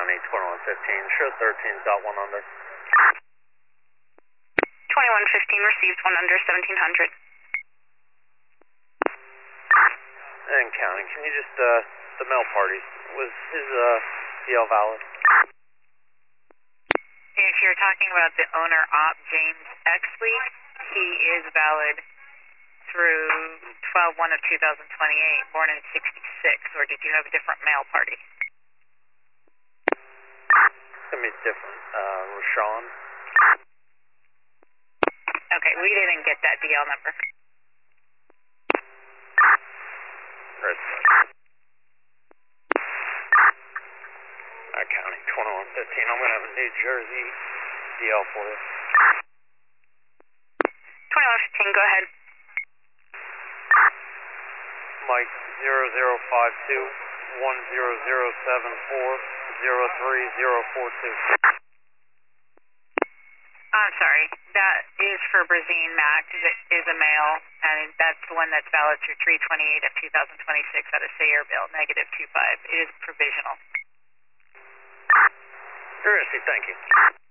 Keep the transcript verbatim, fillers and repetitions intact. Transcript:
County, twenty-one fifteen, show thirteen's got one under. twenty-one fifteen received one under, seventeen hundred. And County, can you just, uh, the mail party, was his, uh, D L valid? If you're talking about the owner op, James Exley, he is valid through twelve one of two thousand twenty-eight, born in sixty-six, or did you have a different mail party? It's going to be different. Uh, Rashawn? Okay, we didn't get that D L number. Right. Uh, County, twenty-one fifteen, I'm going to have a New Jersey D L for you. twenty-one fifteen, go ahead. Mike, zero zero five two, one zero zero seven four, zero three zero four two. I'm sorry, that is for Brazine Max, it is a male, and that's the one that's valid through three twenty-eight of two thousand twenty-six out of Sayreville, negative two five. It is provisional. Seriously, thank you.